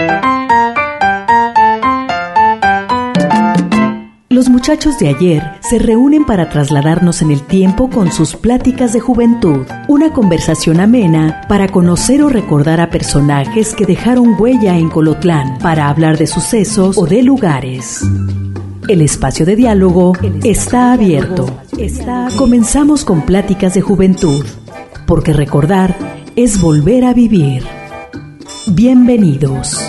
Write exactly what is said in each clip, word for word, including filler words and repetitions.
Los muchachos de ayer se reúnen para trasladarnos en el tiempo con sus pláticas de juventud. Una conversación amena para conocer o recordar a personajes que dejaron huella en Colotlán, para hablar de sucesos o de lugares. El espacio de diálogo está abierto. Comenzamos con pláticas de juventud, porque recordar es volver a vivir. Bienvenidos.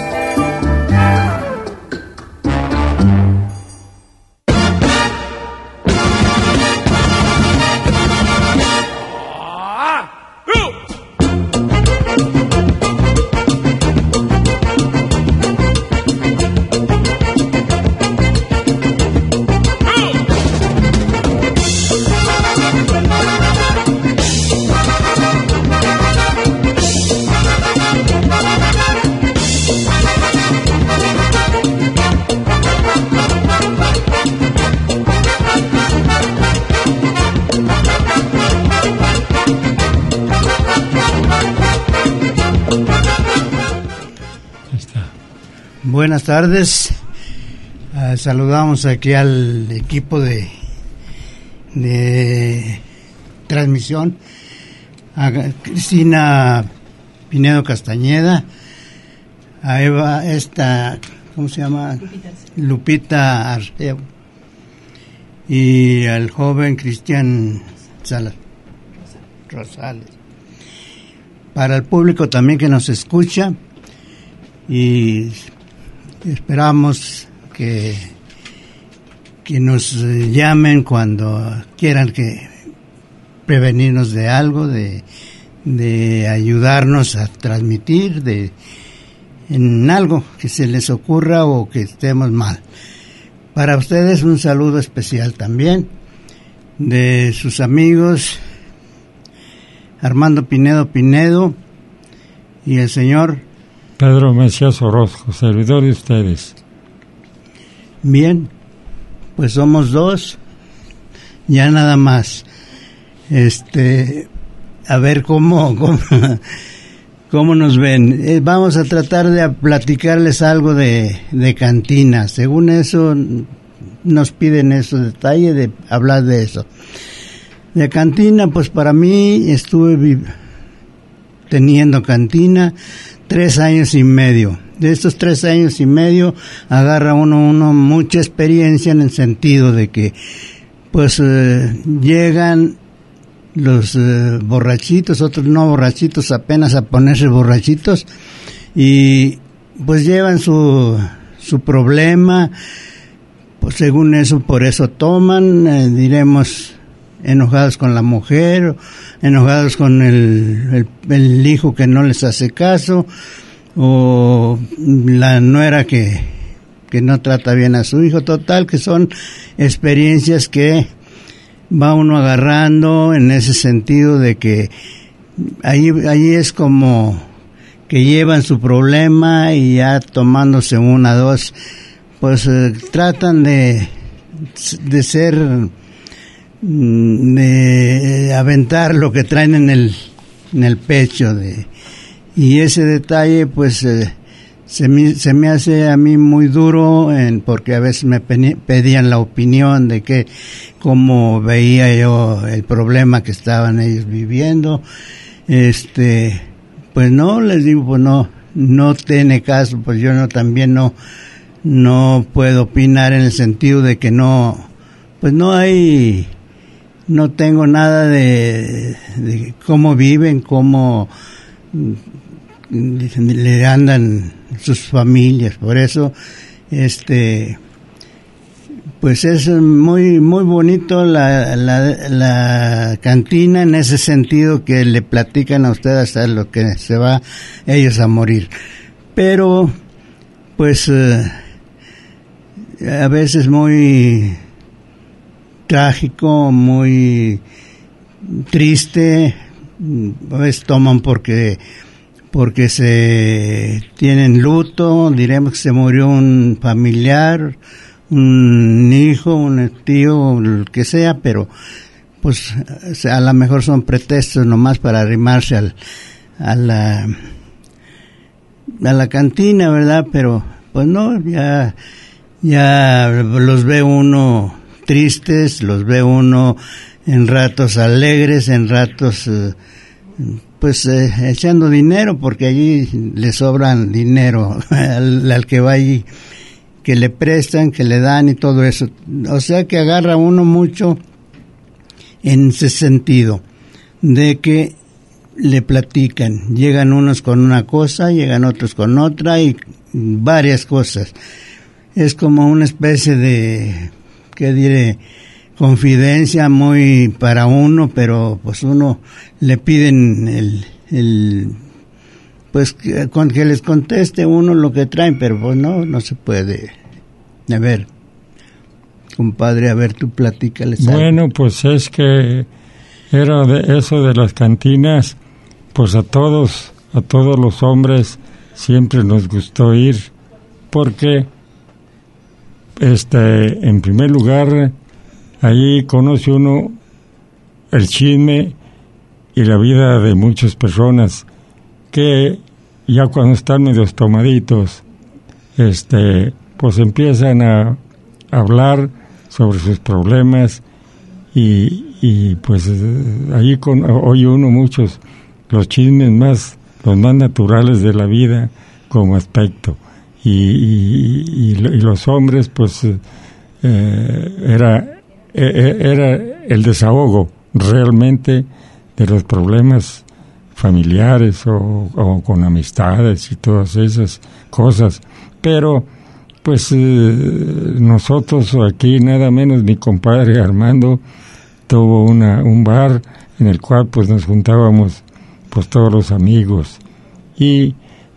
Buenas tardes, uh, saludamos aquí al equipo de, de transmisión, a Cristina Pinedo Castañeda, a Eva, esta, ¿cómo se llama? Lupita, Lupita Arceo, y al joven Cristian Salas Rosales. Para el público también que nos escucha, y esperamos que, que nos llamen cuando quieran que prevenirnos de algo, de, de ayudarnos a transmitir de, en algo que se les ocurra o que estemos mal. Para ustedes un saludo especial también de sus amigos Armando Pinedo Pinedo y el señor Pedro Macías Orozco, servidor de ustedes. Bien, pues somos dos, ya nada más. Este, a ver cómo, cómo, cómo nos ven. Eh, vamos a tratar de platicarles algo de, de cantina. Según eso, nos piden esos detalles de hablar de eso. De cantina, pues para mí estuve vi- teniendo cantina tres años y medio. De estos tres años y medio agarra uno, uno mucha experiencia en el sentido de que pues eh, llegan los eh, borrachitos, otros no borrachitos, apenas a ponerse borrachitos, y pues llevan su, su problema, pues según eso, por eso toman, eh, diremos, enojados con la mujer, enojados con el, el, el hijo que no les hace caso, o la nuera que, que no trata bien a su hijo. Total, que son experiencias que va uno agarrando en ese sentido de que ahí, ahí es como que llevan su problema y ya tomándose una, dos, pues eh, tratan de, de ser... de aventar lo que traen en el en el pecho de y ese detalle pues eh, se me se me hace a mí muy duro en, porque a veces me pedían la opinión de que cómo veía yo el problema que estaban ellos viviendo. Este, pues no, les digo, pues no no tiene caso, pues yo no también no no puedo opinar en el sentido de que no, pues no hay, no tengo nada de, de cómo viven, cómo le andan sus familias. Por eso, este, pues es muy muy bonito la, la, la cantina en ese sentido, que le platican a usted hasta lo que se va ellos a morir. Pero, pues, eh, a veces muy trágico, muy triste, a veces toman porque porque se tienen luto, diremos que se murió un familiar, un hijo, un tío, el que sea, pero pues a lo mejor son pretextos nomás para arrimarse al, a la, a la cantina, ¿verdad? Pero pues no, ya, ya los ve uno tristes, los ve uno en ratos alegres, en ratos eh, pues eh, echando dinero, porque allí le sobran dinero al, al que va allí, que le prestan, que le dan y todo eso. O sea que agarra uno mucho en ese sentido, de que le platican, llegan unos con una cosa, llegan otros con otra y varias cosas. Es como una especie de, ¿qué diré?, confidencia muy para uno, pero pues uno le piden el, el pues que, con que les conteste uno lo que traen, pero pues no, no se puede. A ver, compadre, a ver, tú platícales algo. Bueno, pues es que era de eso de las cantinas, pues a todos, a todos los hombres siempre nos gustó ir, porque este, en primer lugar, ahí conoce uno el chisme y la vida de muchas personas que ya cuando están medio tomaditos, este, pues empiezan a hablar sobre sus problemas y, y pues ahí con, oye uno muchos los chismes más, los más naturales de la vida como aspecto y, y, y, y los hombres pues eh, era era el desahogo realmente de los problemas familiares o, o con amistades y todas esas cosas, pero pues eh, nosotros aquí nada menos mi compadre Armando tuvo una un bar en el cual pues nos juntábamos pues todos los amigos y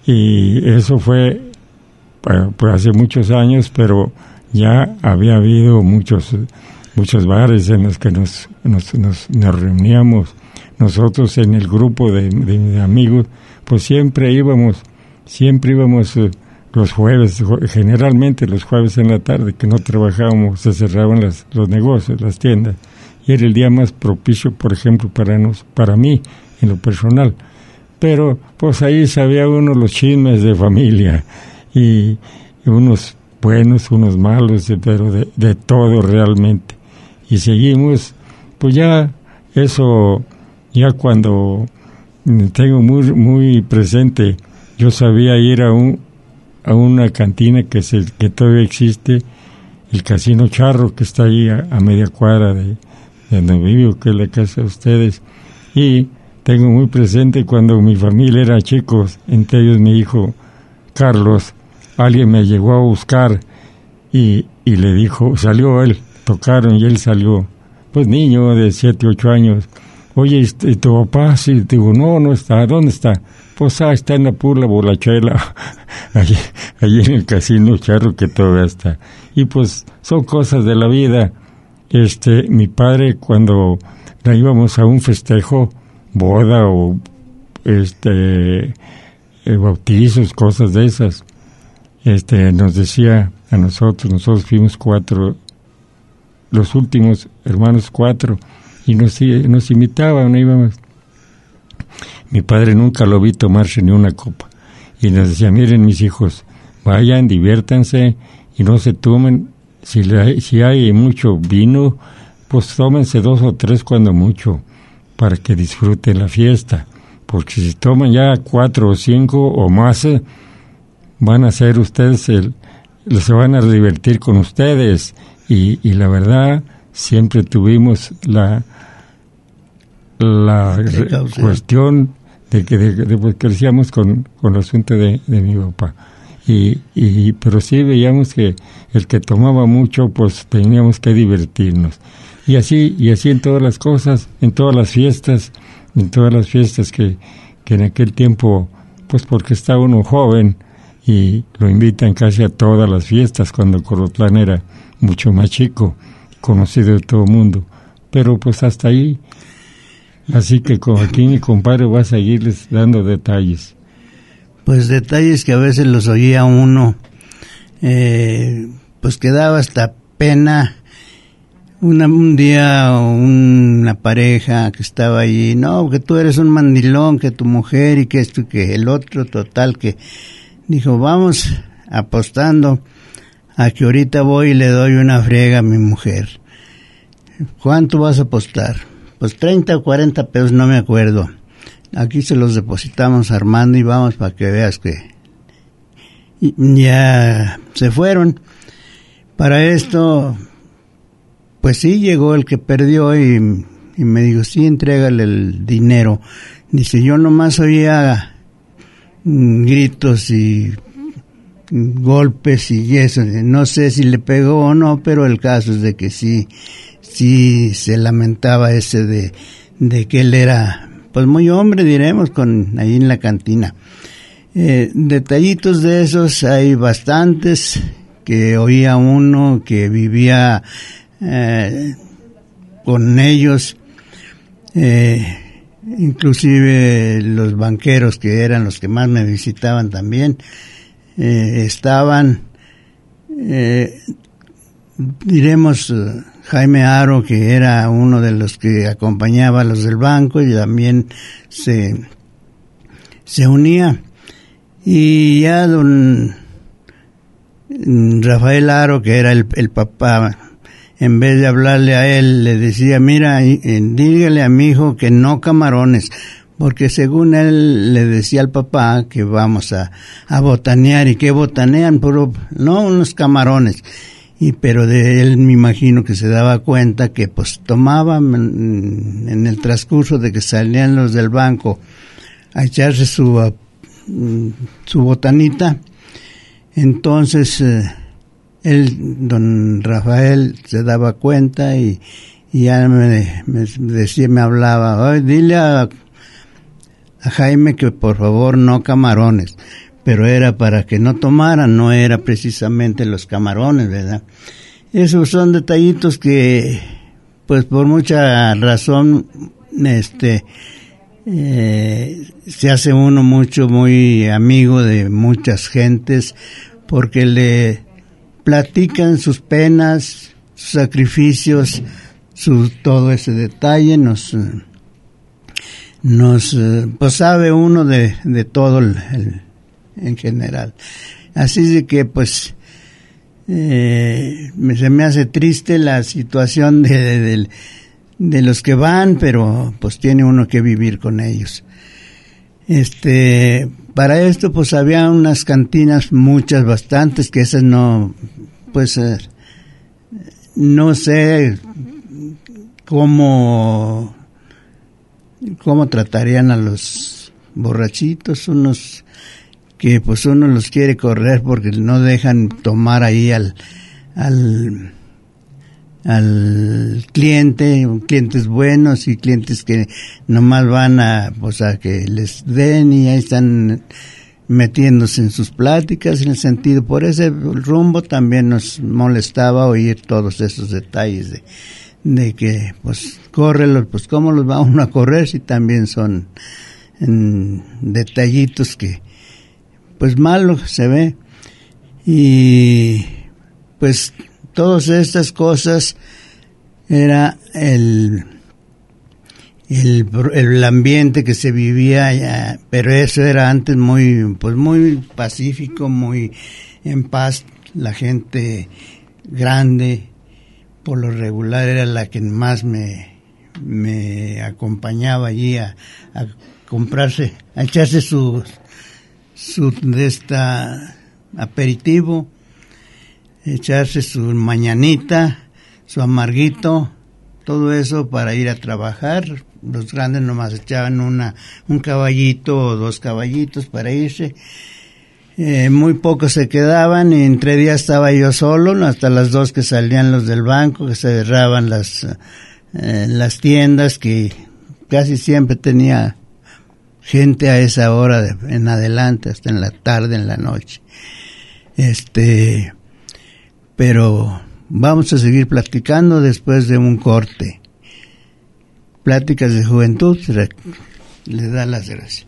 y eso fue pues hace muchos años, pero ya había habido muchos muchos bares en los que nos, nos, nos, nos reuníamos. Nosotros en el grupo de, de, de amigos, pues siempre íbamos, siempre íbamos eh, los jueves, generalmente los jueves en la tarde, que no trabajábamos, se cerraban las, los negocios, las tiendas, y era el día más propicio, por ejemplo, para, nos, para mí, en lo personal. Pero, pues ahí sabía uno los chismes de familia, y, y unos buenos, unos malos, pero de, de todo realmente. Y seguimos, pues ya eso, ya cuando tengo muy muy presente, yo sabía ir a un a una cantina que se que todavía existe, el Casino Charro, que está ahí a, a media cuadra de, de donde vivo, que es la casa de ustedes, y tengo muy presente cuando mi familia era chicos, entre ellos mi hijo Carlos, alguien me llegó a buscar y, y le dijo, salió él, tocaron y él salió, pues niño de siete, ocho años. Oye, ¿y tu papá? Sí, digo, no, no está. ¿Dónde está? Pues ah, está en la pura bolachela, allí, allí en el Casino Charro, que todavía está. Y pues son cosas de la vida. Este, mi padre, cuando íbamos a un festejo, boda o este eh, bautizos, cosas de esas, este, nos decía a nosotros, nosotros fuimos cuatro, los últimos hermanos cuatro, y nos, nos imitaban, íbamos. Mi padre nunca lo vi tomarse ni una copa, y nos decía, miren mis hijos, vayan, diviértanse, y no se tomen, si, le, si hay mucho vino, pues tómense dos o tres cuando mucho, para que disfruten la fiesta, porque si toman ya cuatro o cinco o más, van a ser ustedes, el, se van a divertir con ustedes. Y, y la verdad, siempre tuvimos la la re, cuestión de que de, de, de, crecíamos con, con el asunto de, de mi papá. Y, y pero sí veíamos que el que tomaba mucho, pues teníamos que divertirnos. Y así, y así en todas las cosas, en todas las fiestas, en todas las fiestas que, que en aquel tiempo, pues porque estaba uno joven, y lo invitan casi a todas las fiestas cuando Corotlán era mucho más chico, conocido de todo el mundo, pero pues hasta ahí. Así que con aquí mi compadre va a seguirles dando detalles. Pues detalles que a veces los oía uno, eh, pues que daba hasta pena. Una, un día una pareja que estaba allí, no, que tú eres un mandilón, que tu mujer y que esto y que el otro, total, que Dijo, vamos apostando a que ahorita voy y le doy una friega a mi mujer. ¿Cuánto vas a apostar? Pues treinta o cuarenta pesos, no me acuerdo. Aquí se los depositamos a Armando y vamos para que veas que ya se fueron. Para esto, pues sí, llegó el que perdió y, y me dijo, sí, entrégale el dinero. Dice, yo nomás oía gritos y golpes y eso, no sé si le pegó o no, pero el caso es de que sí, sí se lamentaba ese de, de que él era, pues muy hombre, diremos, con ahí en la cantina. Eh, detallitos de esos hay bastantes, que oía uno que vivía eh, con ellos, eh, inclusive los banqueros, que eran los que más me visitaban también, eh, estaban, eh, diremos, Jaime Aro, que era uno de los que acompañaba a los del banco, y también se, se unía. Y ya don Rafael Aro, que era el, el papá, en vez de hablarle a él, le decía, mira, eh, dígale a mi hijo que no camarones, porque según él le decía al papá que vamos a, a botanear, y que botanean, pero no unos camarones. Y pero de él me imagino que se daba cuenta que pues tomaban en, en el transcurso de que salían los del banco a echarse su a, su botanita. Entonces eh, él, don Rafael, se daba cuenta y, y ya me, me decía, me hablaba, oye, dile a, a Jaime que por favor no camarones. Pero era para que no tomaran, no era precisamente los camarones, ¿verdad? Esos son detallitos que, pues por mucha razón, este, eh, se hace uno mucho, muy amigo de muchas gentes, porque le platican sus penas, sus sacrificios, su, todo ese detalle, nos, nos, pues sabe uno de, de todo el, el en general. Así de que pues eh, me, se me hace triste la situación de, de, de, de los que van, pero pues tiene uno que vivir con ellos. Este, para esto pues había unas cantinas, muchas, bastantes, que esas no, pues eh, no sé cómo cómo tratarían a los borrachitos, unos que pues uno los quiere correr porque no dejan tomar ahí al al al cliente, clientes buenos y clientes que nomás van a pues a que les den, y ahí están metiéndose en sus pláticas, en el sentido, por ese rumbo también nos molestaba oír todos esos detalles de de que pues córrelos, pues cómo los va uno a correr si también son en, detallitos que pues malo se ve. Y pues todas estas cosas era el el, el ambiente que se vivía allá, pero eso era antes muy pues muy pacífico, muy en paz. La gente grande por lo regular era la que más me me acompañaba allí a, a comprarse, a echarse sus su de esta aperitivo, echarse su mañanita, su amarguito, todo eso para ir a trabajar. Los grandes nomás echaban una un caballito o dos caballitos para irse. Eh, muy pocos se quedaban, y entre días estaba yo solo, hasta las dos que salían los del banco, que se cerraban las eh, las tiendas, que casi siempre tenía gente a esa hora de, en adelante, hasta en la tarde, en la noche. Este, pero vamos a seguir platicando después de un corte. Pláticas de Juventud le da las gracias.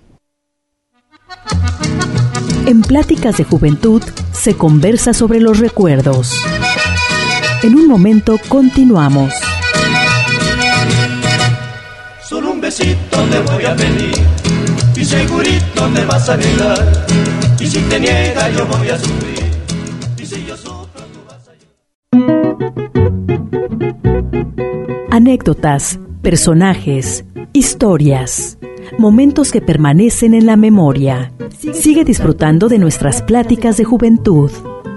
En Pláticas de Juventud se conversa sobre los recuerdos. En un momento continuamos. Solo un besito te voy a pedir y segurito me vas a negar, y si te niegas yo voy a sufrir, y si yo sufro tú vas a... Anécdotas, personajes, historias, momentos que permanecen en la memoria. Sigue disfrutando de nuestras pláticas de juventud.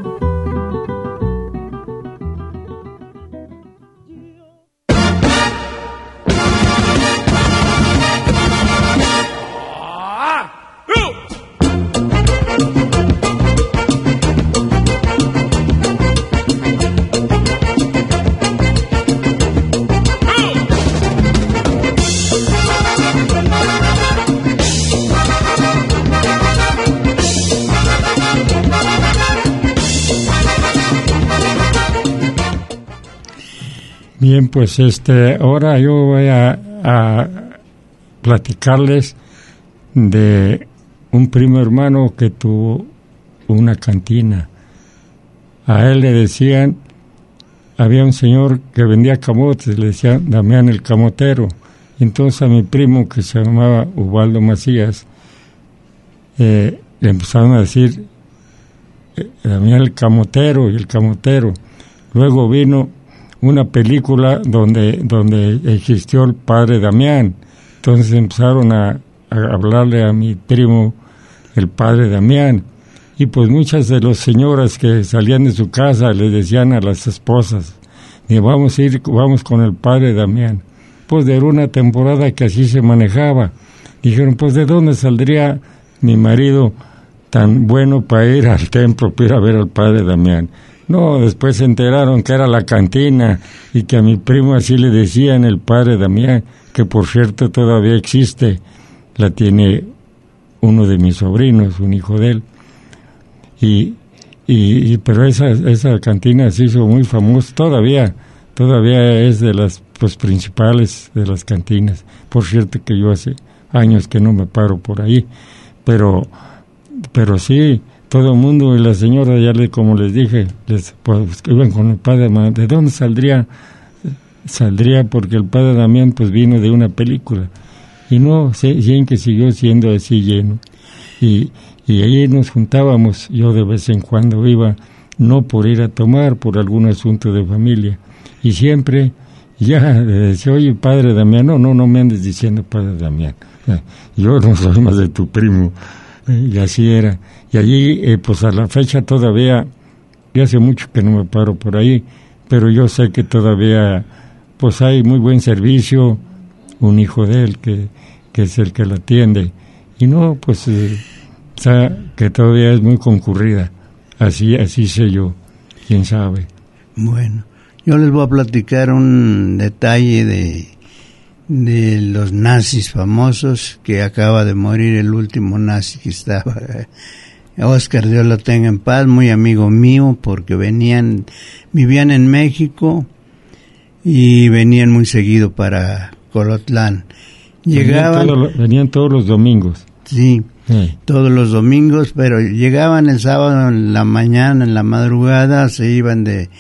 Bien, pues este, ahora yo voy a, a platicarles de un primo hermano que tuvo una cantina. A él le decían, había un señor que vendía camotes, le decían Damián el Camotero. Entonces a mi primo, que se llamaba Ubaldo Macías, eh, le empezaron a decir eh, Damián el Camotero y el Camotero. Luego vino una película donde donde existió el padre Damián. Entonces empezaron a, a hablarle a mi primo el padre Damián, y pues muchas de las señoras que salían de su casa le decían a las esposas, vamos a ir, vamos con el padre Damián. Pues de una temporada que así se manejaba. Dijeron, pues ¿de dónde saldría mi marido tan bueno para ir al templo, para ir a ver al padre Damián? No, después se enteraron que era la cantina y que a mi primo así le decían el padre Damián, que por cierto todavía existe, la tiene uno de mis sobrinos, un hijo de él. Y, y, y pero esa esa cantina se hizo muy famosa, todavía, todavía es de las pues, principales de las cantinas. Por cierto que yo hace años que no me paro por ahí, pero, pero sí, todo el mundo y la señora, ya le, como les dije, les, pues, iban con el padre Damián. ¿De dónde saldría? Saldría porque el padre Damián pues vino de una película. Y no, sí, sí que siguió siendo así lleno. Y, y ahí nos juntábamos, yo de vez en cuando iba, no por ir a tomar, por algún asunto de familia. Y siempre, ya, decía, oye, padre Damián, no, no, no me andes diciendo padre Damián. Yo no soy más de tu primo. Y así era. Y allí, eh, pues a la fecha todavía, ya hace mucho que no me paro por ahí, pero yo sé que todavía, pues hay muy buen servicio, un hijo de él que, que es el que la atiende. Y no, pues, eh, o sea, que todavía es muy concurrida. Así, así sé yo, quién sabe. Bueno, yo les voy a platicar un detalle de... de los nazis famosos, que acaba de morir el último nazi que estaba, Oscar, Dios lo tenga en paz, muy amigo mío, porque venían, vivían en México y venían muy seguido para Colotlán. Llegaban, venían, todo, venían todos los domingos. Sí, sí, todos los domingos, pero llegaban el sábado en la mañana, en la madrugada, se iban de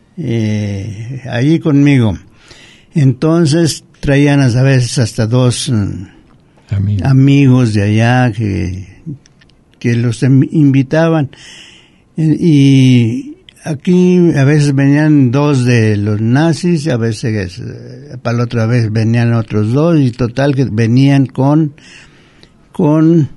eh, allí conmigo. Entonces traían a veces hasta dos amigos, amigos de allá que, que los invitaban. Y aquí a veces venían dos de los nazis, a veces para la otra vez venían otros dos, y total que venían con, con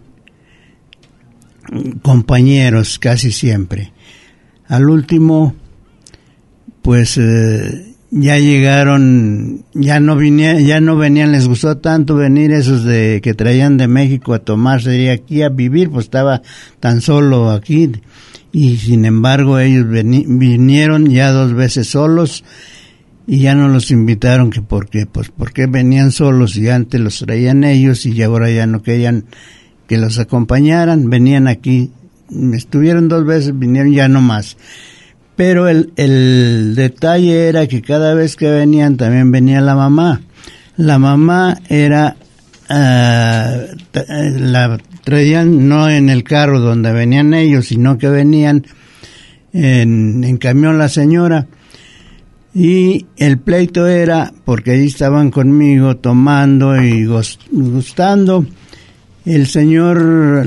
compañeros casi siempre. Al último, pues... Eh, ya llegaron, ya no venían, ya no venían, les gustó tanto venir esos de que traían de México a tomarse y aquí a vivir, pues estaba tan solo aquí, y sin embargo ellos veni, vinieron ya dos veces solos y ya no los invitaron, que porque, pues porque venían solos y antes los traían ellos y ahora ya no querían que los acompañaran, venían aquí, estuvieron dos veces, vinieron ya no más. Pero el, el detalle era que cada vez que venían también venía la mamá. La mamá era, uh, la traían no en el carro donde venían ellos, sino que venían en, en camión la señora. Y el pleito era, porque ahí estaban conmigo tomando y gustando, el señor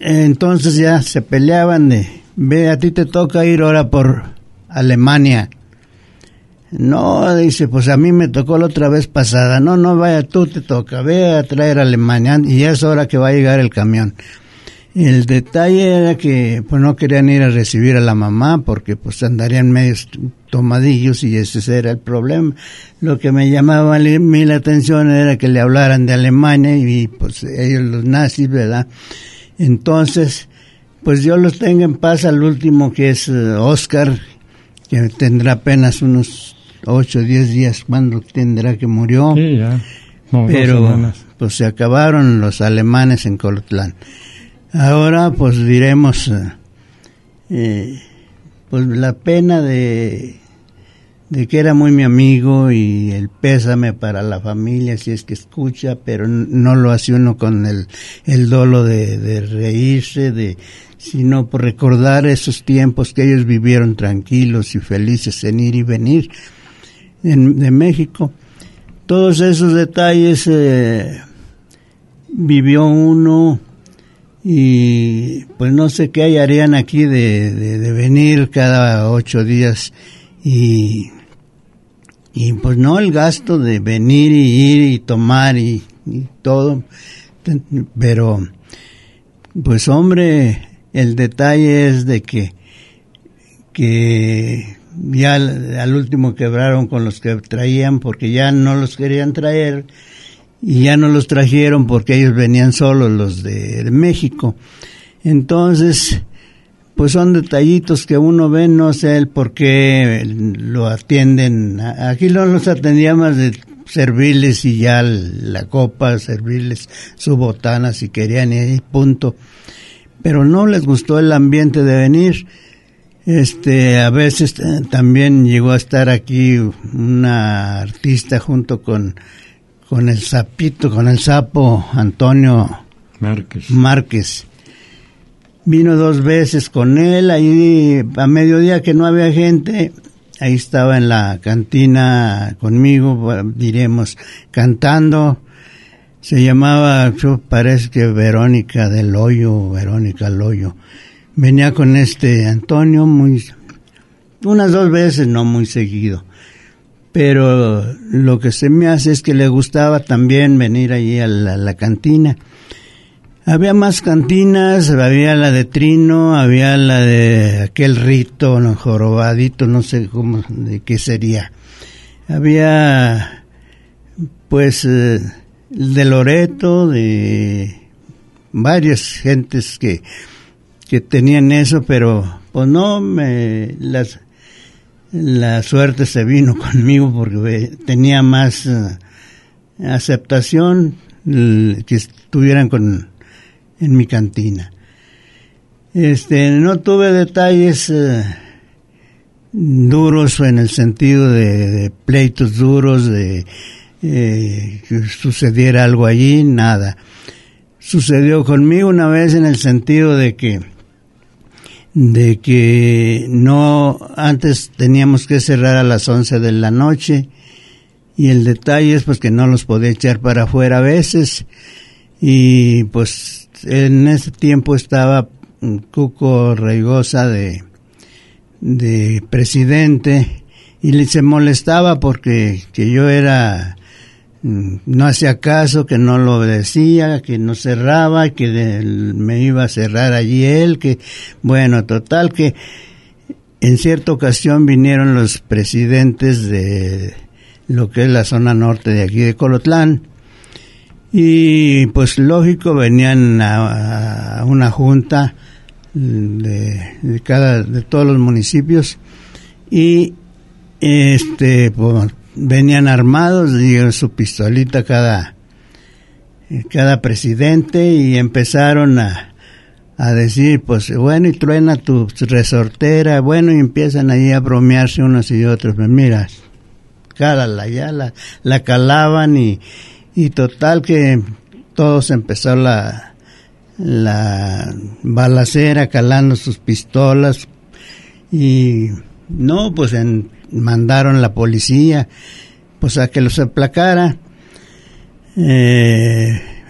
entonces ya se peleaban de, ve, a ti te toca ir ahora por Alemania. No, dice, pues a mí me tocó la otra vez pasada. No, no, vaya, tú te toca, ve a traer a Alemania y ya es hora que va a llegar el camión. El detalle era que pues no querían ir a recibir a la mamá porque pues andarían medios tomadillos y ese era el problema. Lo que me llamaba a mí la atención era que le hablaran de Alemania y pues ellos los nazis, ¿verdad? Entonces, pues Dios los tenga en paz al último, que es uh, Oscar, que tendrá apenas unos ocho o diez días cuando tendrá que murió. Sí, ya. No, pero pues se acabaron los alemanes en Colotlán. Ahora pues diremos eh, pues la pena de de que era muy mi amigo y el pésame para la familia si es que escucha, pero no lo hace uno con el el dolo de, de reírse, de sino por recordar esos tiempos que ellos vivieron tranquilos y felices en ir y venir en, de México. Todos esos detalles eh, vivió uno. Y pues no sé qué harían aquí de, de, de venir cada ocho días y, y pues no el gasto de venir y ir y tomar y, y todo, pero pues hombre, el detalle es de que que ya al, al último quebraron con los que traían porque ya no los querían traer. Y ya no los trajeron porque ellos venían solos, los de, de México. Entonces, pues son detallitos que uno ve, no sé el por qué lo atienden. Aquí no los atendía más de servirles y ya la copa, servirles su botana si querían y punto. Pero no les gustó el ambiente de venir. Este, a veces también llegó a estar aquí una artista junto con con el sapito, con el sapo Antonio Márquez. Márquez. Vino dos veces con él, ahí a mediodía que no había gente, ahí estaba en la cantina conmigo, diremos, cantando. Se llamaba, yo parece que Verónica del Hoyo, Verónica Loyo. Venía con este Antonio muy, unas dos veces, no muy seguido. Pero lo que se me hace es que le gustaba también venir allí a la, a la cantina. Había más cantinas, había la de Trino, había la de aquel Rito, no, jorobadito, no sé cómo, de qué sería. Había, pues, eh, de Loreto, de varias gentes que, que tenían eso, pero pues no, me las... La suerte se vino conmigo porque tenía más uh, aceptación uh, que estuvieran con en mi cantina. Este, no tuve detalles uh, duros en el sentido de, de pleitos duros, de eh, que sucediera algo allí, nada. Sucedió conmigo una vez en el sentido de que de que no, antes teníamos que cerrar a las once de la noche y el detalle es pues que no los podía echar para afuera a veces y pues en ese tiempo estaba Cuco Reigosa de, de presidente y se molestaba porque que yo era, no hacía caso, que no lo obedecía, que no cerraba, que de, me iba a cerrar allí él, que bueno, total que en cierta ocasión vinieron los presidentes de lo que es la zona norte de aquí de Colotlán y pues lógico venían a, a una junta de, de cada de todos los municipios y este pues, venían armados, dieron su pistolita cada cada presidente y empezaron a a decir, pues bueno, y truena tu resortera, bueno, y empiezan ahí a bromearse unos y otros, pues mira, cálala, ya la, la calaban y, y total que todos empezó la la balacera calando sus pistolas y no, pues en, mandaron la policía pues a que los aplacara. Eh,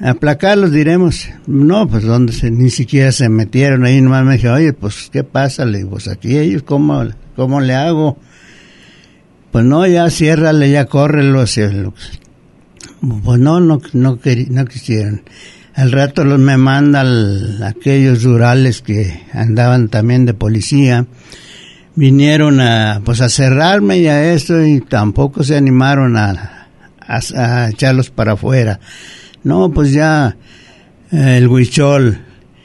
aplacarlos, diremos. No, pues donde se, ni siquiera se metieron ahí, nomás me dije, oye, pues, ¿qué pasa? Le digo, pues aquí ellos, ¿cómo, cómo le hago? Pues no, ya ciérrale, ya córrelo. Pues no, no, no, quer, no quisieron. Al rato los me mandan aquellos rurales que andaban también de policía, vinieron a, pues a cerrarme y a esto, y tampoco se animaron a, a, a echarlos para afuera. No, pues ya eh, el huichol,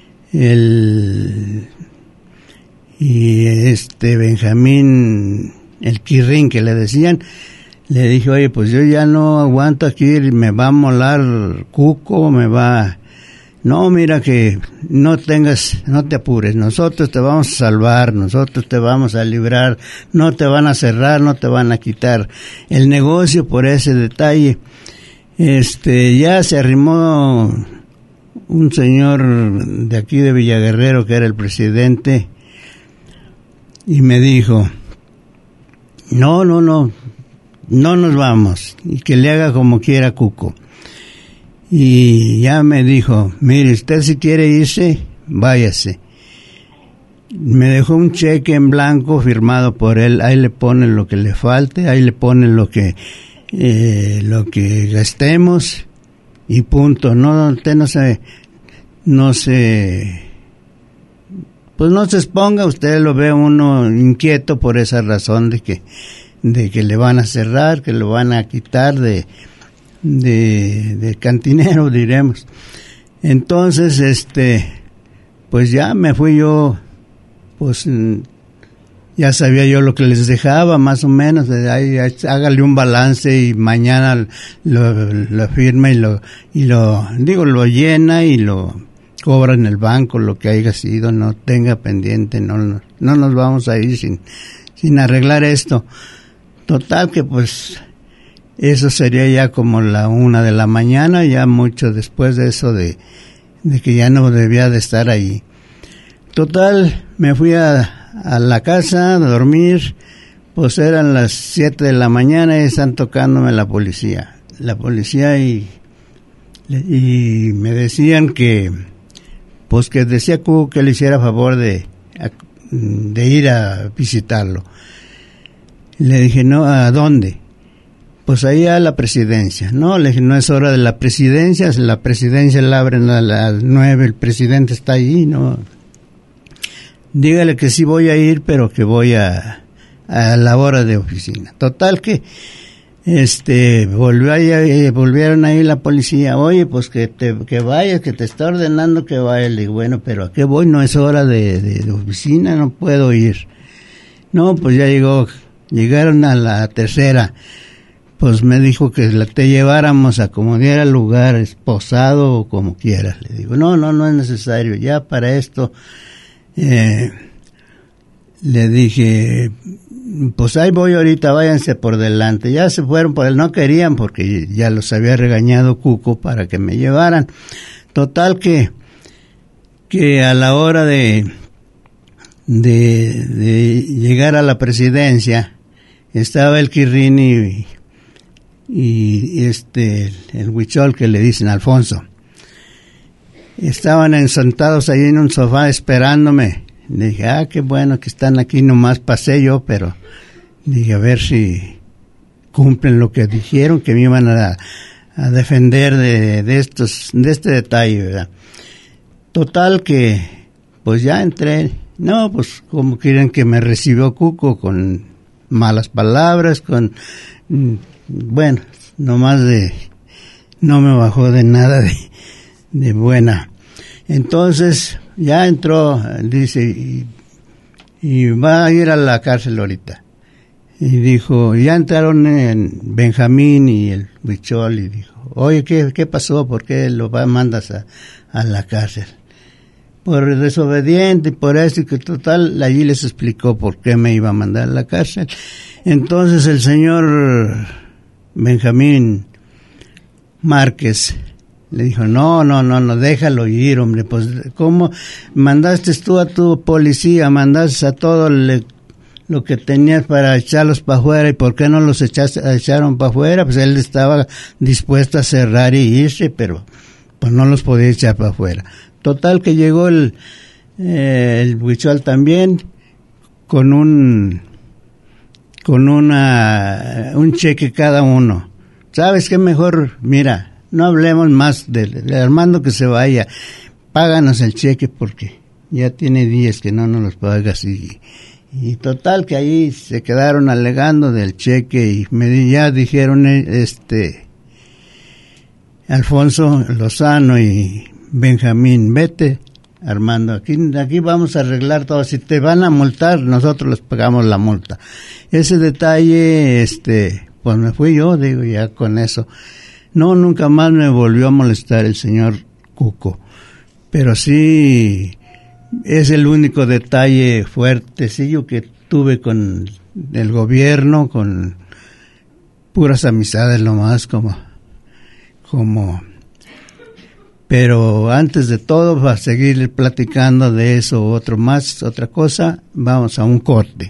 el y este Benjamín, el Quirrín que le decían, le dije, oye, pues yo ya no aguanto aquí, me va a molar Cuco, me va... No, mira que no tengas, no te apures, nosotros te vamos a salvar, nosotros te vamos a librar, no te van a cerrar, no te van a quitar el negocio por ese detalle. Este, ya se arrimó un señor de aquí de Villaguerrero que era el presidente y me dijo, no, no, no, no nos vamos, y que le haga como quiera Cuco. Y ya me dijo, mire, usted si quiere irse, váyase. Me dejó un cheque en blanco firmado por él, ahí le ponen lo que le falte, ahí le ponen lo que eh, lo que gastemos y punto. No, usted no se, no se, pues no se exponga, usted lo ve uno inquieto por esa razón de que, de que le van a cerrar, que lo van a quitar de de, de cantinero, diremos. Entonces, este, pues ya me fui yo, pues ya sabía yo lo que les dejaba, más o menos, ahí, hágale un balance y mañana lo, lo firma y lo, y lo, digo, lo llena y lo cobra en el banco, lo que haya sido, no tenga pendiente, no, no, no nos vamos a ir sin, sin arreglar esto. Total que pues eso sería ya como la una de la mañana, ya mucho después de eso de, de que ya no debía de estar ahí. Total, me fui a, a la casa a dormir, pues eran las siete de la mañana y están tocándome la policía. La policía y, y me decían que, pues que decía Cuco que le hiciera favor de, de ir a visitarlo. Le dije, no, ¿a dónde? Pues ahí a la presidencia. No, le dije, no es hora de la presidencia, la presidencia la abren a las nueve, el presidente está ahí, no. Dígale que sí voy a ir, pero que voy a, a la hora de oficina. Total que, este, volvió ahí, volvieron ahí la policía, oye, pues que te, que vayas, que te está ordenando que vayas. Le digo, bueno, pero ¿a qué voy? No es hora de, de, de oficina, no puedo ir. No, pues ya llegó, llegaron a la tercera. Pues me dijo que la te lleváramos a como diera lugar, esposado o como quieras. Le digo, no, no, no es necesario, ya para esto, eh, le dije, pues ahí voy ahorita, váyanse por delante. Ya se fueron por él, no querían porque ya los había regañado Cuco para que me llevaran. Total que, que a la hora de, de, de llegar a la presidencia, estaba el Quirrín y y este el huichol que le dicen Alfonso. Estaban sentados ahí en un sofá esperándome. Le dije, ah, qué bueno que están aquí, nomás pasé yo, pero dije, a ver si cumplen lo que dijeron, que me iban a, a defender de, de estos, de este detalle, ¿verdad? Total que, pues ya entré. No, pues como quieren que me recibió Cuco, con malas palabras, con... Bueno, nomás de, no me bajó de nada de, de buena. Entonces, ya entró, dice, y, y va a ir a la cárcel ahorita. Y dijo, ya entraron en Benjamín y el huichol, y dijo, oye, ¿qué, qué pasó? ¿Por qué lo va, mandas a, a la cárcel? Por desobediente y por eso, y que total, allí les explicó por qué me iba a mandar a la cárcel. Entonces el señor Benjamín Márquez le dijo, no, no, no, no, déjalo ir, hombre, pues, ¿cómo mandaste tú a tu policía, mandaste a todo le, lo que tenías para echarlos para afuera, y por qué no los echaste, echaron para afuera? Pues él estaba dispuesto a cerrar y irse, pero pues no los podía echar para afuera. Total que llegó el, eh, el huichol también con un con una un cheque cada uno. ¿Sabes qué? Mejor, mira, no hablemos más del de Armando, que se vaya, páganos el cheque porque ya tiene días que no nos los pagas. Y, y total que ahí se quedaron alegando del cheque y me ya dijeron, este Alfonso Lozano y Benjamín, vete, Armando, aquí, aquí vamos a arreglar todo. Si te van a multar, nosotros les pagamos la multa. Ese detalle, este, pues me fui yo, digo, ya con eso. No, nunca más me volvió a molestar el señor Cuco. Pero sí, es el único detalle fuertecillo que tuve con el gobierno, con puras amistades nomás, como, como... Pero antes de todo, para seguir platicando de eso o otro más, otra cosa, vamos a un corte.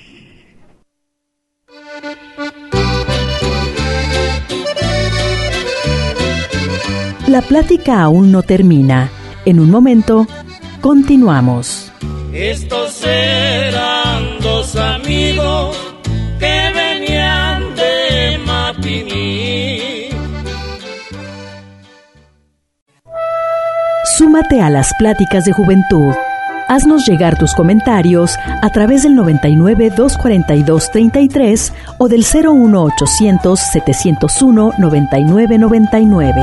La plática aún no termina. En un momento, continuamos. Estos eran dos amigos que venían de Mapimí. Súmate a las pláticas de juventud. Haznos llegar tus comentarios a través del noventa y nueve, doscientos cuarenta y dos, treinta y tres o del cero uno ochocientos, setecientos uno, noventa y nueve noventa y nueve.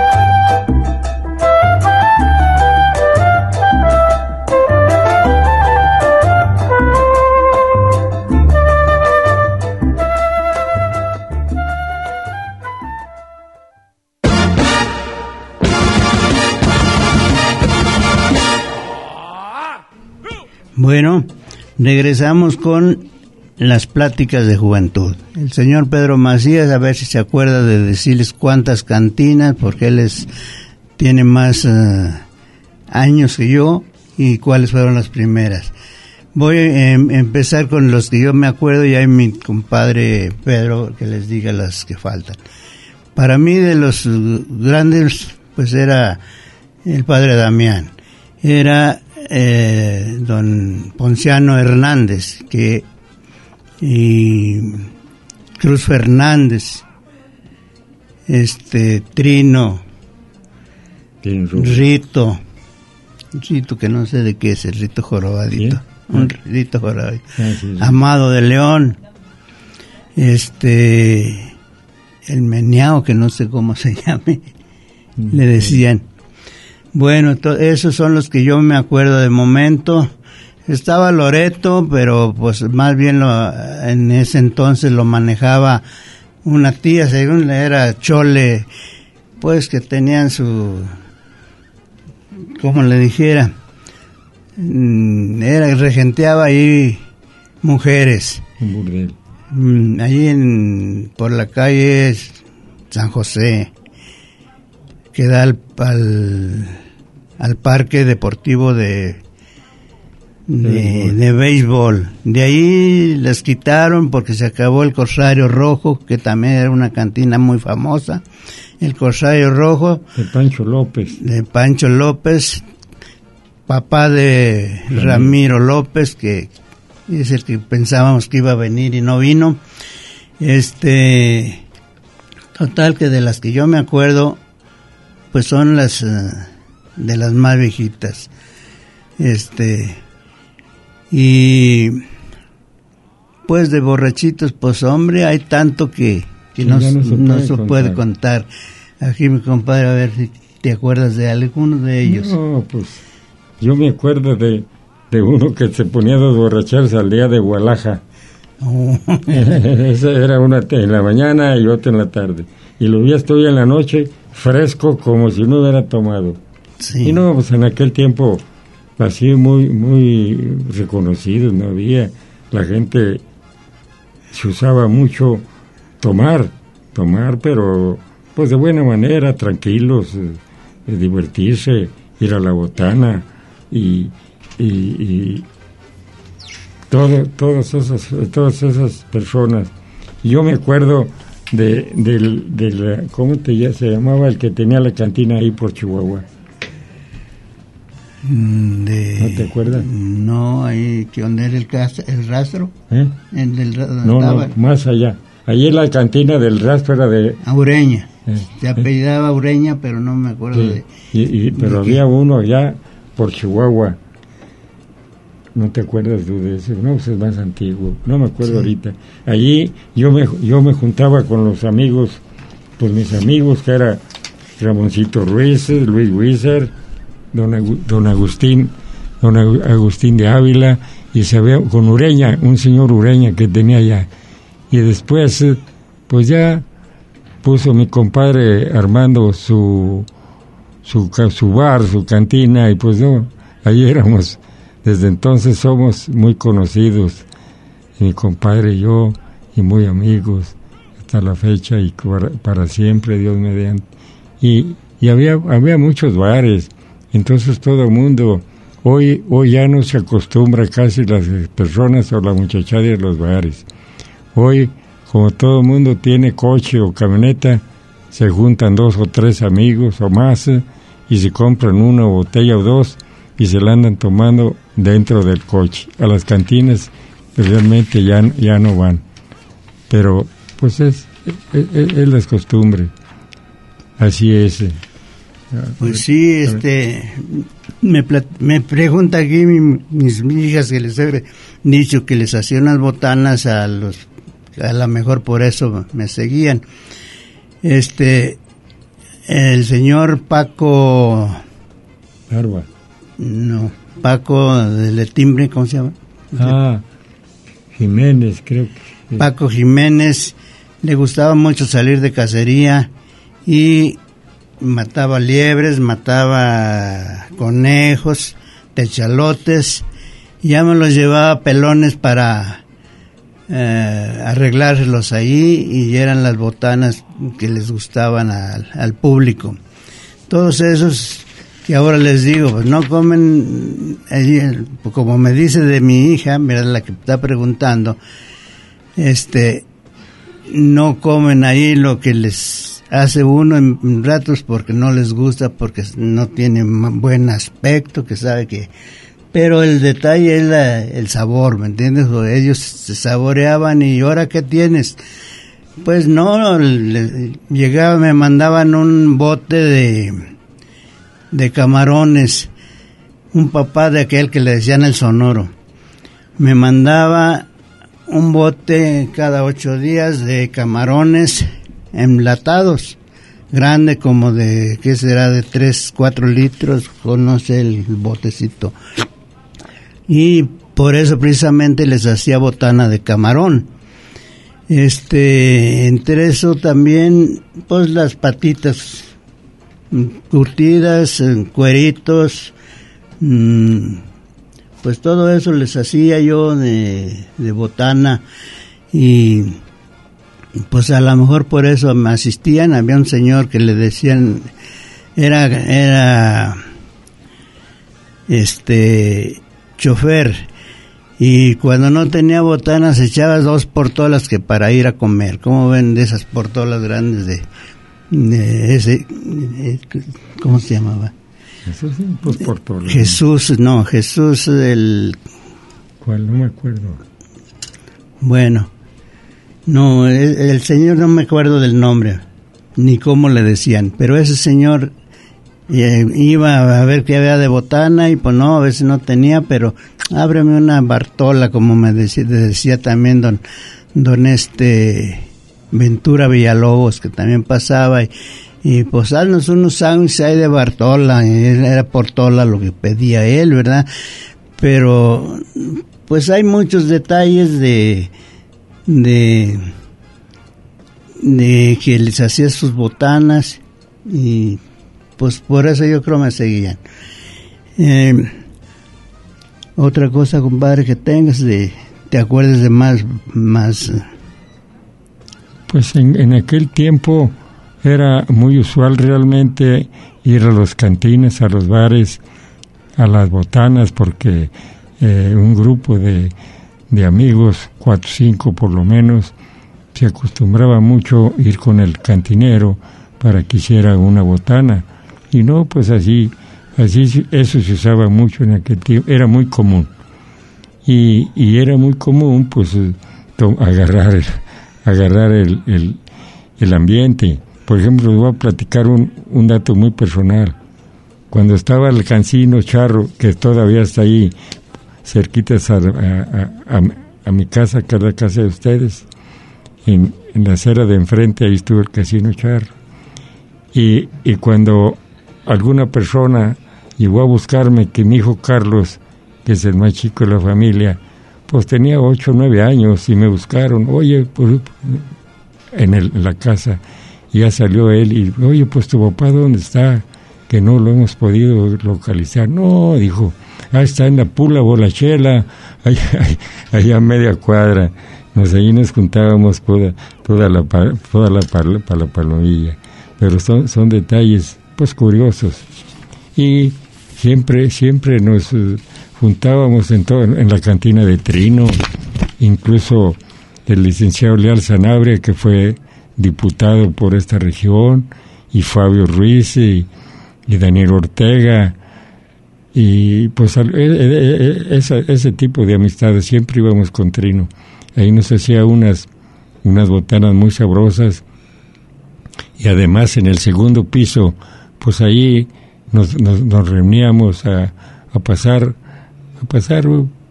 Bueno, regresamos con las pláticas de juventud. El señor Pedro Macías, a ver si se acuerda de decirles cuántas cantinas, porque él es, tiene más uh, años que yo, y cuáles fueron las primeras. Voy a eh, empezar con los que yo me acuerdo, y hay mi compadre Pedro que les diga las que faltan. Para mí, de los grandes, pues era el padre Damián, era eh, don Ponciano Hernández, que y Cruz Fernández, este Trino, Rito, Rito que no sé de qué es, el Rito jorobadito, ¿sí? Un Rito jorobadito, ah, sí, sí. Amado de León, este el Meneao, que no sé cómo se llame, mm, le decían. Bueno, to- esos son los que yo me acuerdo de momento. Estaba Loreto, pero pues más bien lo, en ese entonces lo manejaba una tía, según era Chole, pues que tenían su, como le dijera, era regenteaba ahí mujeres. Un burdel. Allí en, por la calle San José, que da al, al, al parque deportivo de de, de béisbol. De ahí las quitaron porque se acabó el Corsario Rojo, que también era una cantina muy famosa. El Corsario Rojo de Pancho López. De Pancho López, papá de Ramiro, Ramiro López, que es el que pensábamos que iba a venir y no vino. Este, total que de las que yo me acuerdo, pues son las uh, de las más viejitas. Este, y pues de borrachitos, pues hombre, hay tanto que, que sí, no, no, se, no puede se puede contar. Aquí mi compadre, a ver si te acuerdas de alguno de ellos. No, pues yo me acuerdo de, de uno que se ponía a borracharse al día de Gualaja. Oh. Esa era una en la mañana y otra en la tarde. Y lo vi hasta hoy en la noche, fresco como si no hubiera tomado. Sí. Y no, pues en aquel tiempo así muy muy reconocido, no había, la gente se usaba mucho tomar, tomar, pero pues de buena manera, tranquilos, eh, eh, divertirse, ir a la botana y, y, y todo, todas esas todas esas personas. Yo me acuerdo de, del, del, ¿cómo te ya se llamaba el que tenía la cantina ahí por Chihuahua? De, ¿No te acuerdas? No, ahí, que donde era el, cas- el rastro. ¿Eh? El del, No, no, más allá. Allí en la cantina del rastro era de... Ureña. Eh, Se apellidaba Ureña, pero no me acuerdo sí, de... y, y, pero de había qué. uno allá por Chihuahua. ¿No te acuerdas tú de ese? No, ese es más antiguo. No me acuerdo Sí. ahorita. Allí yo me, yo me juntaba con los amigos, pues mis amigos, que era Ramoncito Ruiz, Luis Huizer, don, Agu- don Agustín, don Agu- Agustín de Ávila, y se había con Ureña, un señor Ureña que tenía allá. Y después, eh, pues ya puso mi compadre Armando su, su, ca- su bar, su cantina, y pues no, ahí éramos, desde entonces somos muy conocidos, mi compadre y yo, y muy amigos, hasta la fecha, y para, para siempre, Dios mediante. Y, y había, había muchos bares, entonces todo el mundo, hoy, hoy ya no se acostumbra casi las personas o la muchachada de los bares. Hoy, como todo el mundo tiene coche o camioneta, se juntan dos o tres amigos o más eh, y se compran una botella o dos y se la andan tomando dentro del coche. A las cantinas realmente ya, ya no van. Pero pues es, es, es la costumbre. Así es. eh. Pues sí, este, me, plat- me pregunta aquí mi- mis hijas que les he dicho que les hacía unas botanas a los, a lo mejor por eso me seguían. Este, el señor Paco, Barba. no, Paco de Timbre, ¿cómo se llama? Ah, Jiménez, creo que. Paco Jiménez, le gustaba mucho salir de cacería y mataba liebres, mataba conejos, techalotes, y ya me los llevaba pelones para eh, arreglárselos ahí, y eran las botanas que les gustaban al, al público. Todos esos que ahora les digo, pues no comen, eh, como me dice de mi hija, mira la que está preguntando, este, no comen ahí lo que les hace uno en ratos porque no les gusta, porque no tiene ma- buen aspecto, que sabe que... Pero el detalle es la, el sabor, ¿me entiendes? O ellos se saboreaban y ¿ahora qué tienes? Pues no, le, llegaba, me mandaban un bote de, de camarones, un papá de aquel que le decían el Sonoro. Me mandaba un bote cada ocho días de camarones enlatados, grande como de, ¿qué será? De tres, cuatro litros, o no sé el botecito. Y por eso precisamente les hacía botana de camarón. Este, entre eso también, pues las patitas curtidas, cueritos, mmm, pues todo eso les hacía yo de, de botana, y pues a lo mejor por eso me asistían. Había un señor que le decían, era, era, este, chofer, y cuando no tenía botanas echaba dos portolas que para ir a comer. ¿Cómo ven de esas portolas grandes de, de ese, de, ¿cómo se llamaba? Eso sí, pues por todo. Jesús, no, Jesús del... ¿Cuál? No me acuerdo. Bueno, no, el, el señor no me acuerdo del nombre, ni cómo le decían, pero ese señor eh, iba a ver qué había de botana, y pues no, a veces no tenía, pero ábreme una Bartola, como me decía, decía también don, don este Ventura Villalobos, que también pasaba, y, y pues haznos unos sándwiches ahí de Bartola, y era Portola lo que pedía él, ¿verdad? Pero pues hay muchos detalles de de de que les hacía sus botanas, y pues por eso yo creo me seguían. Eh, otra cosa, compadre, que tengas, de te acuerdes de más más Pues en, en aquel tiempo era muy usual realmente ir a los cantines, a los bares, a las botanas, porque eh, un grupo de, de amigos, cuatro o cinco por lo menos, se acostumbraba mucho ir con el cantinero para que hiciera una botana. Y no, pues así, así eso se usaba mucho en aquel tiempo, era muy común. Y, y era muy común, pues, to- agarrar, el, agarrar el, el, el ambiente. Por ejemplo, les voy a platicar un, un dato muy personal. Cuando estaba el Cancino Charro, que todavía está ahí, cerquitas a, a, a, a mi casa, que es la casa de ustedes, en, en la acera de enfrente, ahí estuvo el Casino Charro. Y, y cuando alguna persona llegó a buscarme, que mi hijo Carlos, que es el más chico de la familia, pues tenía ocho o nueve años, y me buscaron, oye, pues, en, el, en la casa, y ya salió él, y oye, pues tu papá, ¿dónde está? Que no lo hemos podido localizar. No, dijo, ah, está en la Pula Bolachela, allá, allá a media cuadra. Nos ahí nos juntábamos toda, toda la toda la, la, la palomilla. Pero son, son detalles, pues, curiosos. Y siempre, siempre nos uh, juntábamos en, todo, en la cantina de Trino, incluso el licenciado Leal Sanabria, que fue diputado por esta región, y Fabio Ruiz, y y Daniel Ortega, y pues ese, ese tipo de amistades. Siempre íbamos con Trino, ahí nos hacía unas unas botanas muy sabrosas, y además en el segundo piso, pues ahí nos, nos, nos reuníamos a, a pasar a pasar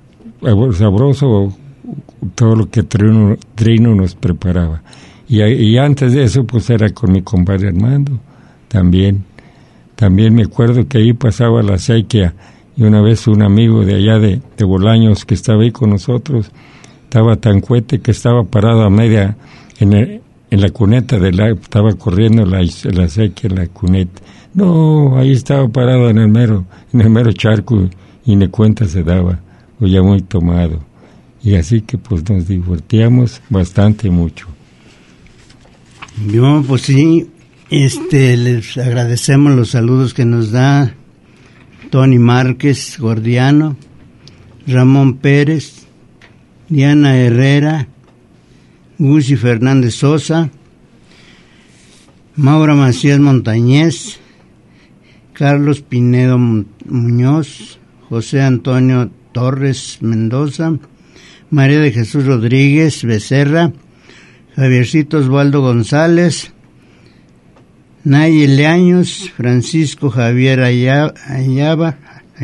sabroso todo lo que Trino, Trino nos preparaba, y, y antes de eso pues era con mi compadre Armando también. También me acuerdo que ahí pasaba la acequia, y una vez un amigo de allá de, de Bolaños, que estaba ahí con nosotros, estaba tan cuete que estaba parado a media en, el, en la cuneta, de la, estaba corriendo la, la acequia en la cuneta. No, ahí estaba parado en el mero, en el mero charco, y ni cuenta se daba, o ya muy tomado. Y así que pues nos divertíamos bastante mucho. Yo, pues sí. Este, les agradecemos los saludos que nos da Tony Márquez Gordiano, Ramón Pérez, Diana Herrera, Gusi Fernández Sosa, Maura Macías Montañez, Carlos Pinedo Muñoz, José Antonio Torres Mendoza, María de Jesús Rodríguez Becerra, Javiercito Osvaldo González, Nayeli Años, Francisco Javier Ayaba,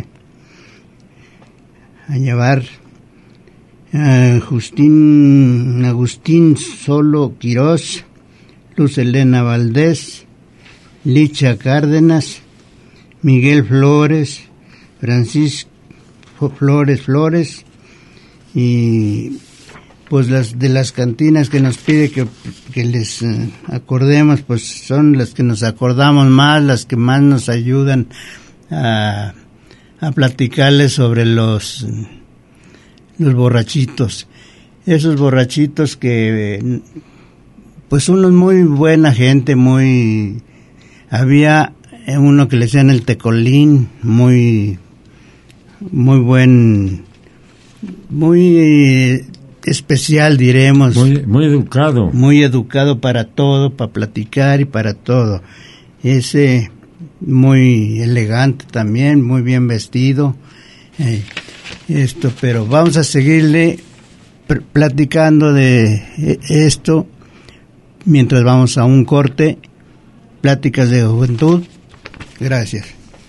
Ayabar, uh, Justín, Agustín Solo Quirós, Luz Elena Valdés, Licha Cárdenas, Miguel Flores, Francisco Flores Flores, y pues las de las cantinas que nos pide que, que les uh, acordemos, pues son las que nos acordamos más, las que más nos ayudan a, a platicarles sobre los, los borrachitos. Esos borrachitos que, pues uno es muy buena gente, muy... Había uno que le decían el Tecolín, muy, muy buen, muy... Eh, especial, diremos. Muy, muy educado. Muy educado para todo, para platicar y para todo. Ese muy elegante también, muy bien vestido. Eh, esto, pero vamos a seguirle pr- platicando de eh, esto mientras vamos a un corte. Pláticas de Juventud. Gracias.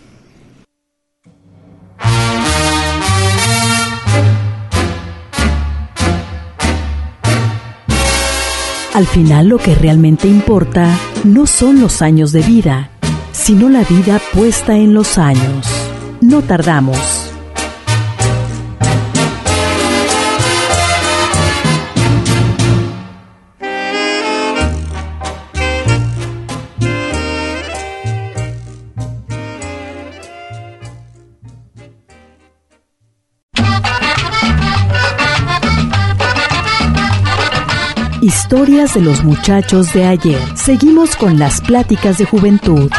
Al final lo que realmente importa no son los años de vida, sino la vida puesta en los años. No tardamos. Historias de los muchachos de ayer. Seguimos con las pláticas de juventud.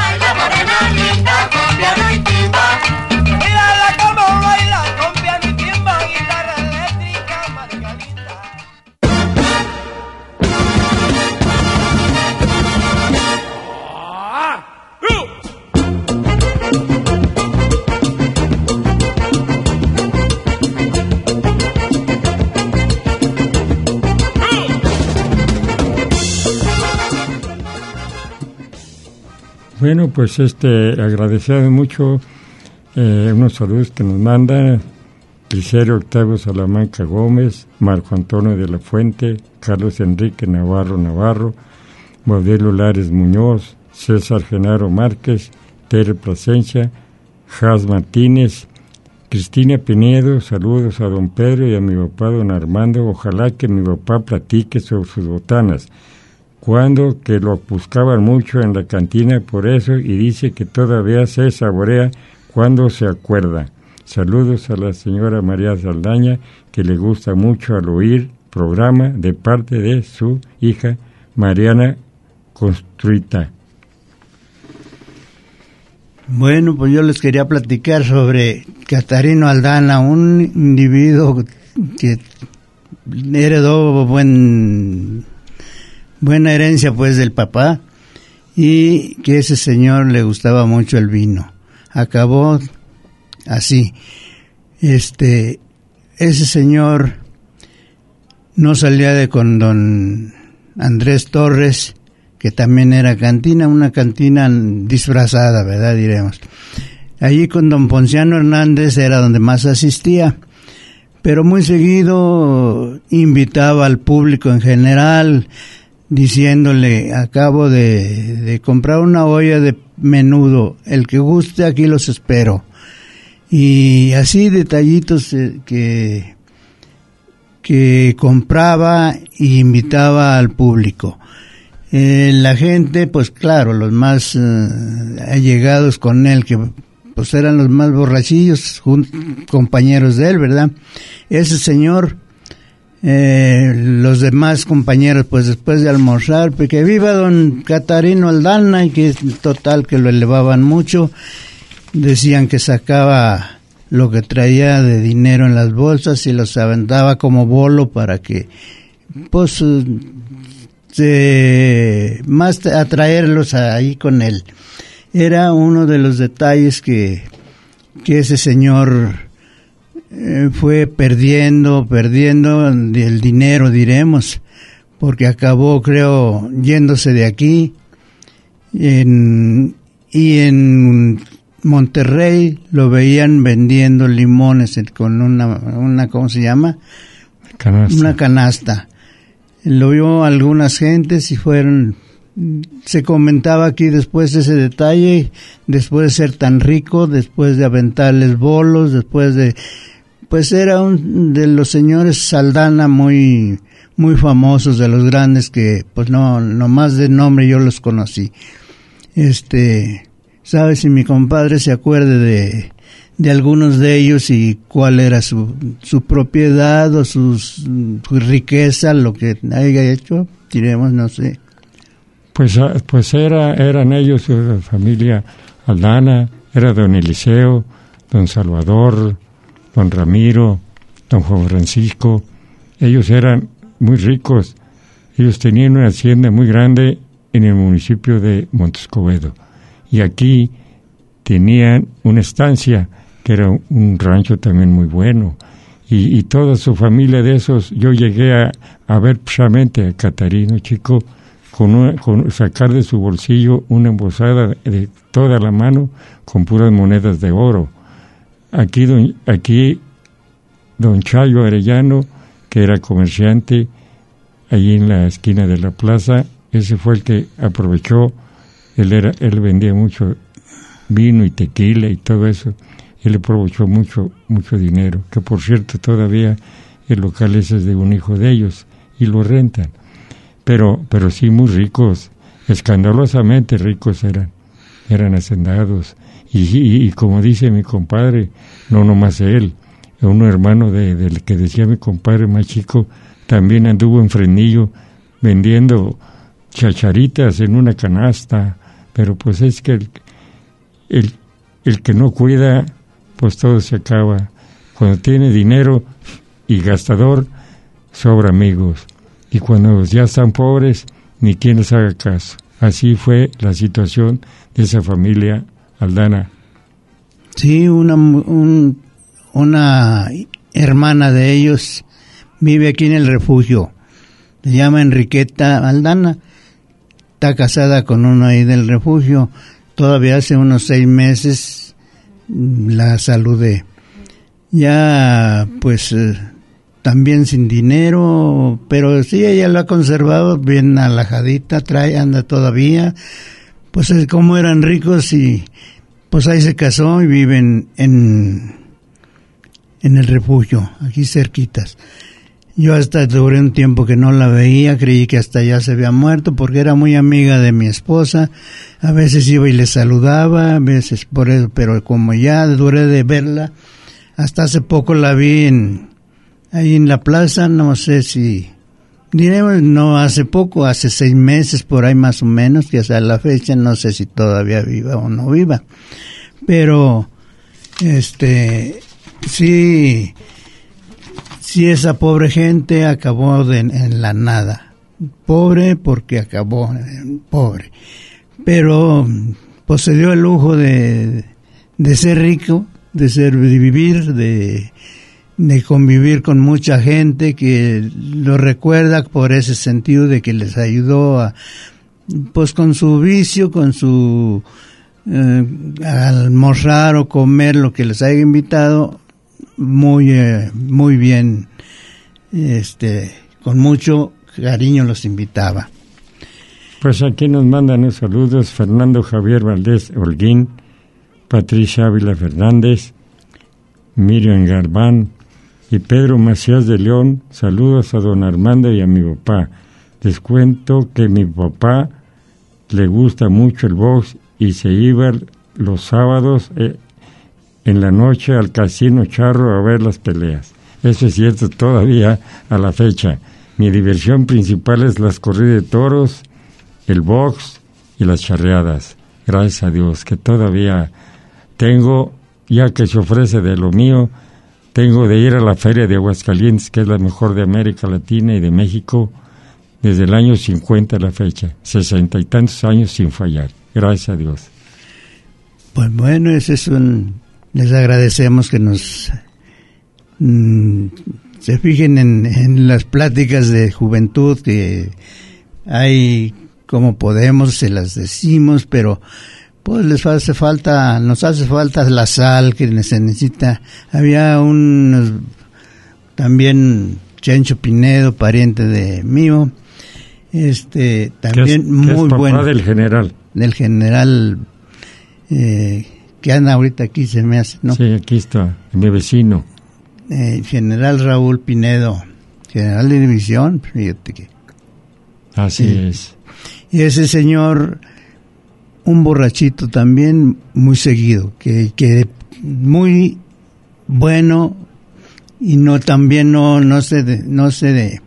Bueno, pues este, agradecido mucho eh, unos saludos que nos manda Licero Octavio Salamanca Gómez, Marco Antonio de la Fuente, Carlos Enrique Navarro Navarro, Modelo Lares Muñoz, César Genaro Márquez, Tere Plasencia, Jas Martínez, Cristina Pinedo, saludos a don Pedro y a mi papá don Armando, ojalá que mi papá platique sobre sus botanas, cuando que lo buscaban mucho en la cantina por eso y dice que todavía se saborea cuando se acuerda. Saludos a la señora María Saldaña, que le gusta mucho al oír programa de parte de su hija Mariana Construita. Bueno, pues yo les quería platicar sobre Catarino Aldana, un individuo que heredó buen, buena herencia pues del papá, y que ese señor le gustaba mucho el vino. Acabó así. Este, ese señor no salía de con don Andrés Torres, que también era cantina, una cantina disfrazada, ¿verdad? Diremos. Allí con don Ponciano Hernández era donde más asistía, pero muy seguido invitaba al público en general, diciéndole, acabo de, de comprar una olla de menudo, el que guste aquí los espero. Y así detallitos eh, que, que compraba y invitaba al público. Eh, la gente, pues claro, los más eh, allegados con él, que pues eran los más borrachillos, jun- compañeros de él, ¿verdad? Ese señor, eh, los demás compañeros, pues después de almorzar, pues que viva don Catarino Aldana, y que total que lo elevaban mucho, decían que sacaba lo que traía de dinero en las bolsas y los aventaba como bolo para que, pues, Se, más atraerlos ahí con él. Era uno de los detalles que, que ese señor eh, fue perdiendo, perdiendo el dinero, diremos, porque acabó, creo, yéndose de aquí. En, y en Monterrey lo veían vendiendo limones con una, una ¿cómo se llama? Canasta. Una canasta. Lo vio algunas gentes y fueron, se comentaba aquí después de ese detalle, después de ser tan rico, después de aventarles bolos, después de, pues era un de los señores Saldana muy, muy famosos, de los grandes que, pues no, no más de nombre yo los conocí. Este, ¿sabes si mi compadre se acuerde de, de algunos de ellos y cuál era su, su propiedad o sus, su riqueza, lo que haya hecho? Diremos, no sé. Pues, pues era, eran ellos, la familia Aldana, era don Eliseo, don Salvador, don Ramiro, don Juan Francisco. Ellos eran muy ricos. Ellos tenían una hacienda muy grande en el municipio de Montescobedo. Y aquí tenían una estancia que era un rancho también muy bueno, y, y toda su familia de esos, yo llegué a, a ver precisamente a Catarino, chico, con, una, con sacar de su bolsillo una embosada de toda la mano con puras monedas de oro. Aquí don, aquí don Chayo Arellano, que era comerciante, allí en la esquina de la plaza, ese fue el que aprovechó, él era, él vendía mucho vino y tequila y todo eso. Él le aprovechó mucho, mucho dinero, que por cierto todavía el local ese es de un hijo de ellos y lo rentan. Pero, pero sí muy ricos, escandalosamente ricos eran, eran hacendados. Y, y, y como dice mi compadre, no nomás él, un hermano de, del que decía mi compadre más chico, también anduvo en Fresnillo vendiendo chacharitas en una canasta, pero pues es que el, el, el que no cuida, pues todo se acaba. Cuando tiene dinero y gastador, sobra amigos. Y cuando ya están pobres, ni quien les haga caso. Así fue la situación de esa familia Aldana. Sí, una, un, una hermana de ellos vive aquí en el refugio. Se llama Enriqueta Aldana. Está casada con uno ahí del refugio. todavía hace unos seis meses la saludé. Ya, pues, eh, también sin dinero, pero sí, ella lo ha conservado bien alajadita, trae, anda todavía. Pues como eran ricos y pues ahí se casó y viven en, en el refugio, aquí cerquitas. Yo hasta duré un tiempo que no la veía, creí que hasta ya se había muerto porque era muy amiga de mi esposa. A veces iba y le saludaba, a veces por eso, pero como ya duré de verla, hasta hace poco la vi en, ahí en la plaza, no sé si, diremos, no hace poco, hace seis meses por ahí más o menos, que hasta la fecha no sé si todavía viva o no viva. Pero, este, sí... Sí, esa pobre gente acabó de, en la nada. Pobre porque acabó, pobre. Pero pues se dio el lujo de, de ser rico, de ser, de vivir, de, de convivir con mucha gente que lo recuerda por ese sentido de que les ayudó a, pues con su vicio, con su eh, almorzar o comer lo que les haya invitado. Muy eh, muy bien, este, con mucho cariño los invitaba. Pues aquí nos mandan los saludos Fernando Javier Valdés Holguín, Patricia Ávila Fernández, Miriam Garbán y Pedro Macías de León. Saludos a don Armando y a mi papá. Les cuento que mi papá le gusta mucho el box y se iba los sábados eh, en la noche al Casino Charro a ver las peleas. Eso es cierto todavía a la fecha. Mi diversión principal es las corridas de toros, el box y las charreadas. Gracias a Dios que todavía tengo, ya que se ofrece de lo mío, tengo de ir a la Feria de Aguascalientes, que es la mejor de América Latina y de México, desde el año cincuenta a la fecha. Sesenta y tantos años sin fallar. Gracias a Dios. Pues bueno, ese es un... Les agradecemos que nos mm, se fijen en, en las pláticas de juventud que hay como podemos, se las decimos, pero pues les hace falta, nos hace falta la sal que se necesita. Había un también Chencho Pinedo, pariente de mío, este también ¿Qué es, muy qué es papá bueno. del general? Del general eh, que anda ahorita aquí, se me hace, ¿no? Sí, aquí está, mi vecino. Eh, general Raúl Pinedo, general de división, fíjate que. Así sí. es. Y ese señor, un borrachito también, muy seguido, que, que muy bueno, y no también no, no sé de, no sé de,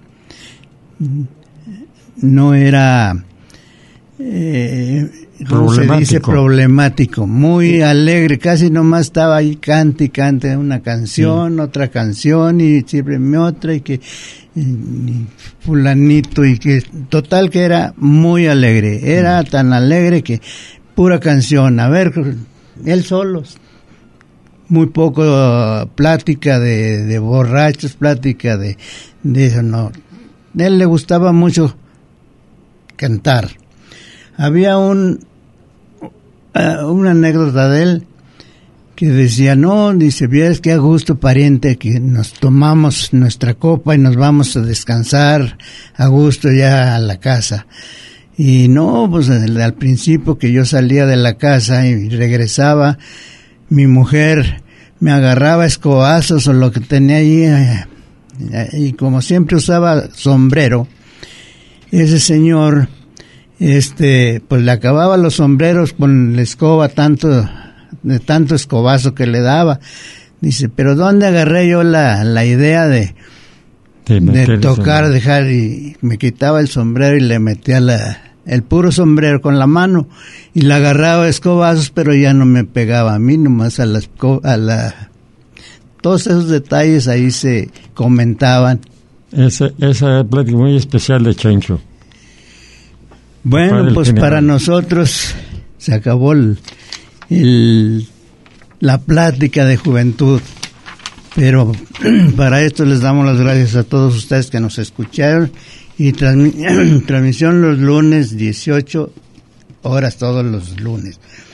no era, eh, ¿cómo se dice? Problemático, muy alegre, casi nomás estaba ahí cante y cante una canción, sí. Otra canción y siempre me otra y que y, y fulanito y que total que era muy alegre, era tan alegre que pura canción, a ver, él solo, muy poco uh, plática de, de borrachos, plática de, de eso, no, a él le gustaba mucho cantar. Había un uh, una anécdota de él que decía, no, dice, vieras que a gusto, pariente, que nos tomamos nuestra copa y nos vamos a descansar a gusto ya a la casa. Y no, pues al, al principio que yo salía de la casa y regresaba, mi mujer me agarraba escobazos o lo que tenía ahí, eh, y como siempre usaba sombrero, ese señor, este, pues le acababa los sombreros con la escoba tanto, de tanto escobazo que le daba. Dice, pero ¿dónde agarré yo la, la idea de, de, de tocar, dejar? Y me quitaba el sombrero y le metía la, el puro sombrero con la mano y le agarraba escobazos, pero ya no me pegaba a mí, nomás a la, a la, todos esos detalles ahí se comentaban. Esa, esa plática muy especial de Chencho. Bueno, pues general. Para nosotros se acabó el, el, la plática de juventud, pero para esto les damos las gracias a todos ustedes que nos escucharon y transmi- transmisión los lunes, dieciocho horas todos los lunes.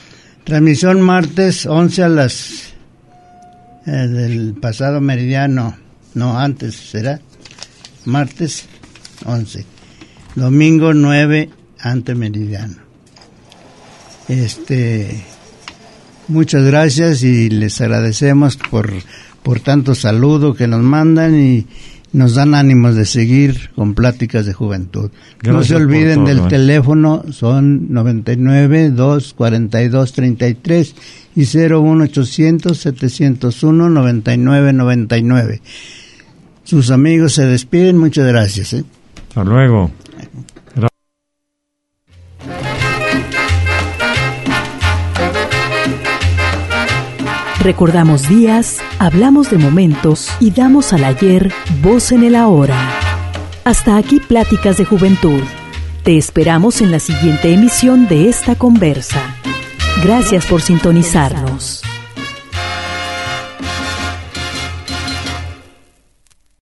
Transmisión martes once a las eh, del pasado meridiano, no antes, ¿será? Martes once, domingo nueve ante meridiano. Este, muchas gracias y les agradecemos por, por tanto saludo que nos mandan y nos dan ánimos de seguir con Pláticas de Juventud. Gracias. No se olviden del teléfono, son noventa y nueve, dos cuarenta y dos, treinta y tres y cero uno ochocientos, setecientos uno, noventa y nueve, noventa y nueve. Sus amigos se despiden, muchas gracias. ¿eh? Hasta luego. Recordamos días, hablamos de momentos y damos al ayer voz en el ahora. Hasta aquí Pláticas de Juventud. Te esperamos en la siguiente emisión de esta conversa. Gracias por sintonizarnos.